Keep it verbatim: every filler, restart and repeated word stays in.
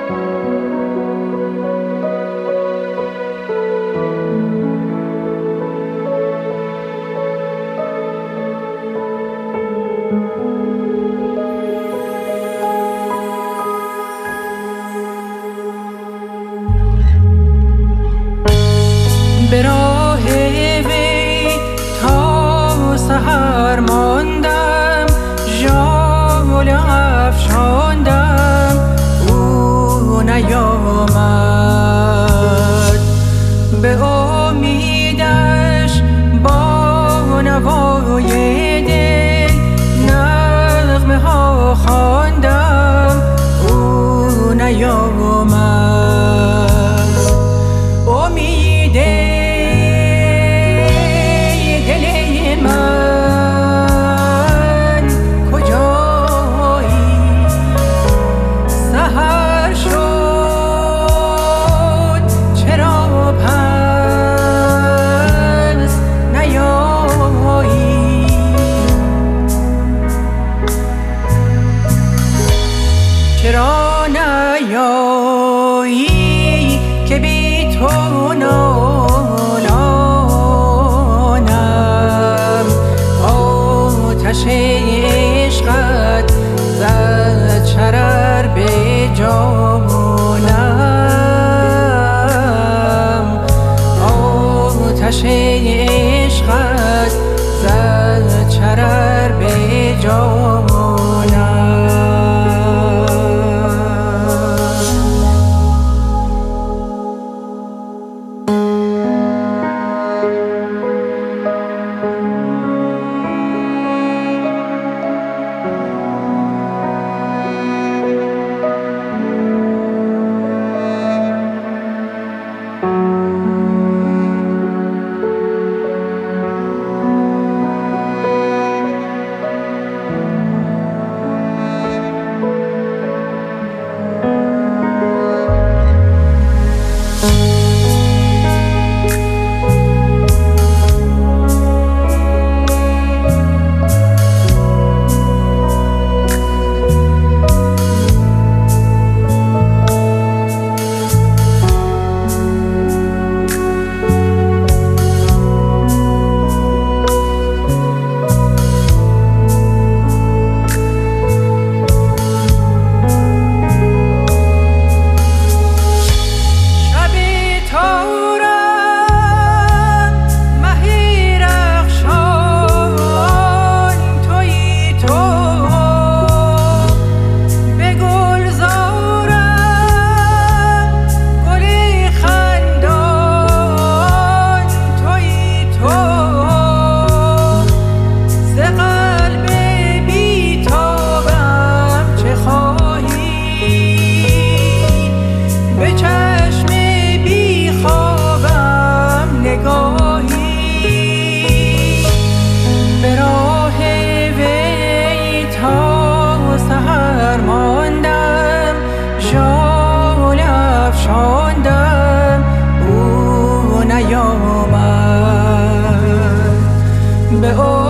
به راه وی تا سحر ماندم، ژاله افشاندم او نیامد. به امیدش با نوای دل نغمه ها خواندم او نیامد. امید چرا نیایی که بی تو نالانم؟ آتش عشقت زد شرر به جانم. آتش عشقت زد شرر به جانم. افشاندم او نیامد. به